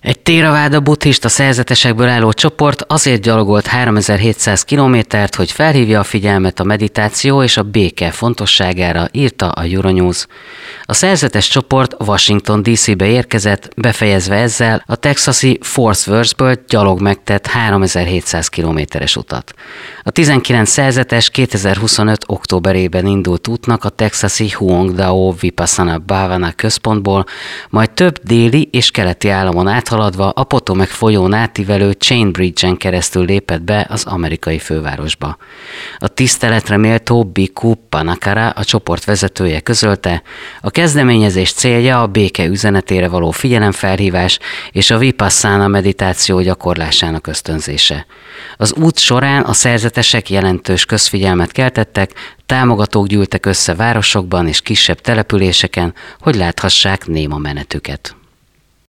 Egy Theravada buddhista szerzetesekből álló csoport azért gyalogolt 3700 kilométert, hogy felhívja a figyelmet a meditáció és a béke fontosságára, írta a Euronews. A szerzetes csoport Washington DC-be érkezett, befejezve ezzel a texasi Fort Worthből gyalog megtett 3700 kilométeres utat. A 19 szerzetes 2025. októberében indult útnak a texasi Huongdao Vipassana Bhavana központból, majd több déli és keleti államon áthaladva a Potomac folyón átívelő Chain Bridge-en keresztül lépett be az amerikai fővárosba. A tiszteletre méltó Bhikkhu Panakara, a csoport vezetője közölte, a kezdeményezés célja a béke üzenetére való figyelemfelhívás és a Vipassana meditáció gyakorlásának ösztönzése. Az út során a szerzetesek jelentős közfigyelmet keltettek, támogatók gyűltek össze városokban és kisebb településeken, hogy láthassák néma menetüket.